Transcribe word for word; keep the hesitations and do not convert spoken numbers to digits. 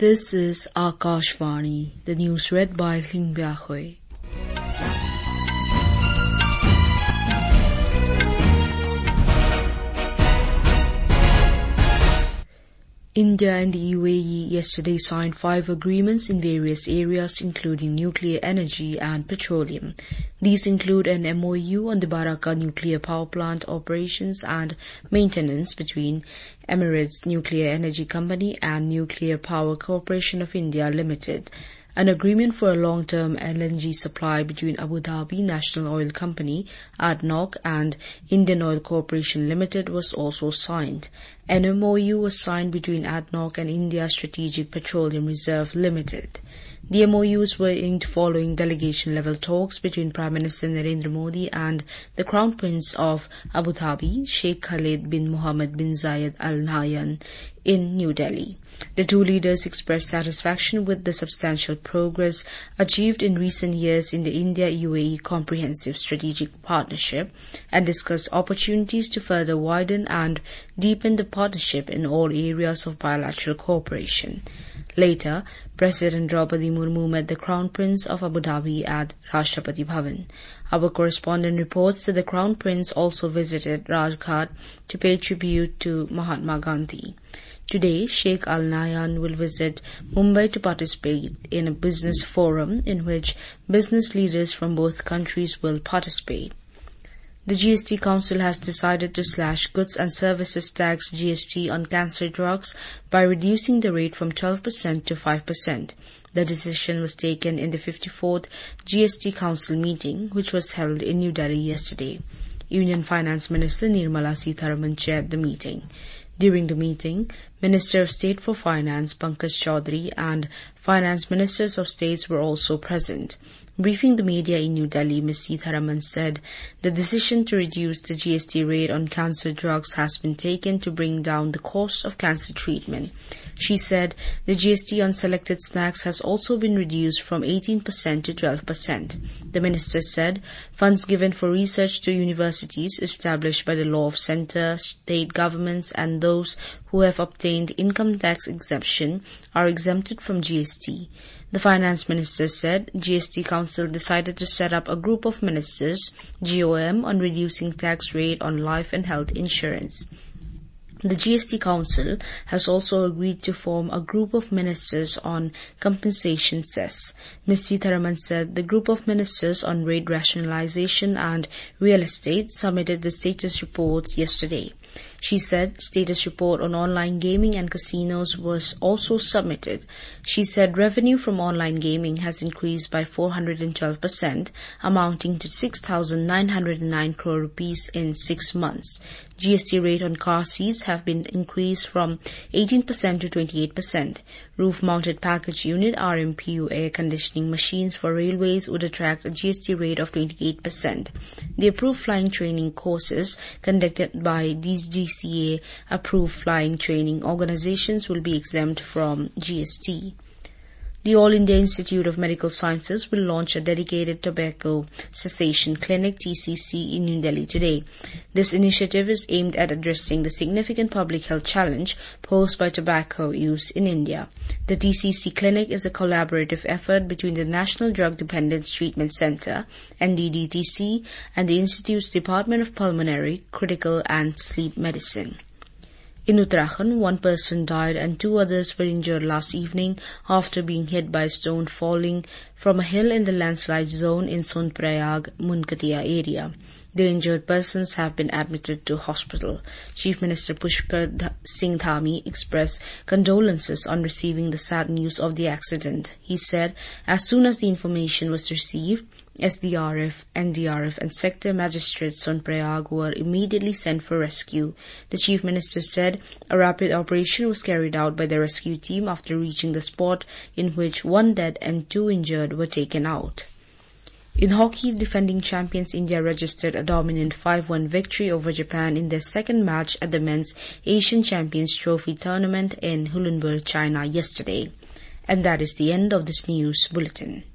This is Akashvani, the news read by Ling Biahui. India and the U A E yesterday signed five agreements in various areas including nuclear energy and petroleum. These include an M O U on the Baraka nuclear power plant operations and maintenance between Emirates Nuclear Energy Company and Nuclear Power Corporation of India Limited. An agreement for a long-term L N G supply between Abu Dhabi National Oil Company, A D N O C, and Indian Oil Corporation Limited was also signed. An M O U was signed between A D N O C and India Strategic Petroleum Reserve Limited. The M O Us were inked following delegation-level talks between Prime Minister Narendra Modi and the Crown Prince of Abu Dhabi, Sheikh Khaled bin Mohammed bin Zayed Al Nahyan, in New Delhi. The two leaders expressed satisfaction with the substantial progress achieved in recent years in the India-U A E Comprehensive Strategic Partnership and discussed opportunities to further widen and deepen the partnership in all areas of bilateral cooperation. Later, President Draupadi Murmu met the Crown Prince of Abu Dhabi at Rashtrapati Bhavan. Our correspondent reports that the Crown Prince also visited Rajghat to pay tribute to Mahatma Gandhi. Today, Sheikh Al Nahyan will visit Mumbai to participate in a business forum in which business leaders from both countries will participate. The G S T Council has decided to slash goods and services tax G S T on cancer drugs by reducing the rate from twelve percent to five percent. The decision was taken in the fifty-fourth G S T Council meeting, which was held in New Delhi yesterday. Union Finance Minister Nirmala Sitharaman chaired the meeting. During the meeting, Minister of State for Finance Pankaj Chaudhary and Finance Ministers of States were also present. Briefing the media in New Delhi, Miz Sitharaman said the decision to reduce the G S T rate on cancer drugs has been taken to bring down the cost of cancer treatment. She said the G S T on selected snacks has also been reduced from eighteen percent to twelve percent. The minister said funds given for research to universities established by the law of centre, state governments and those who have obtained income tax exemption are exempted from G S T. The finance minister said G S T Council decided to set up a group of ministers, G O M, on reducing tax rate on life and health insurance. The G S T Council has also agreed to form a group of ministers on compensation cess. Miz Sitharaman said the group of ministers on rate rationalization and real estate submitted the status reports yesterday. She said status report on online gaming and casinos was also submitted. She said revenue from online gaming has increased by four hundred twelve percent, amounting to six thousand nine hundred nine crore rupees in six months. G S T rate on car seats have been increased from eighteen percent to twenty-eight percent. Roof-mounted package unit R M P U air conditioning machines for railways would attract a G S T rate of twenty-eight percent. The approved flying training courses conducted by these G C A-approved flying training organizations will be exempt from G S T. The All India Institute of Medical Sciences will launch a dedicated tobacco cessation clinic T C C in New Delhi today. This initiative is aimed at addressing the significant public health challenge posed by tobacco use in India. The T C C clinic is a collaborative effort between the National Drug Dependence Treatment Centre, N D D T C, and the Institute's Department of Pulmonary, Critical and Sleep Medicine. In Uttarakhand, one person died and two others were injured last evening after being hit by a stone falling from a hill in the landslide zone in Sonprayag, Munkatia area. The injured persons have been admitted to hospital. Chief Minister Pushkar Singh Dhami expressed condolences on receiving the sad news of the accident. He said, as soon as the information was received, S D R F, N D R F and sector magistrates Sonprayag were immediately sent for rescue. The Chief Minister said a rapid operation was carried out by the rescue team after reaching the spot, in which one dead and two injured were taken out. In hockey, defending champions India registered a dominant five one victory over Japan in their second match at the Men's Asian Champions Trophy tournament in Hulunbury, China yesterday. And that is the end of this news bulletin.